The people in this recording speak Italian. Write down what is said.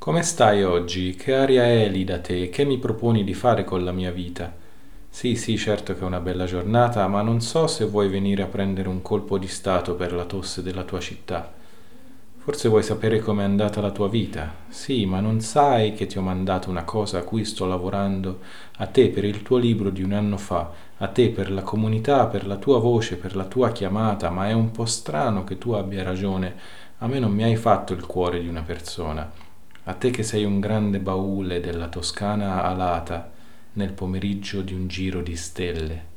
Come stai oggi? Che aria è lì da te? Che mi proponi di fare con la mia vita? Sì, sì, certo che è una bella giornata, ma non so se vuoi venire a prendere un colpo di stato per la tosse della tua città. Forse vuoi sapere com'è andata la tua vita? Sì, ma non sai che ti ho mandato una cosa a cui sto lavorando, a te per il tuo libro di un anno fa, a te per la comunità, per la tua voce, per la tua chiamata, ma è un po' strano che tu abbia ragione. A me non mi hai fatto il cuore di una persona. A te che sei un grande baule della Toscana alata nel pomeriggio di un giro di stelle.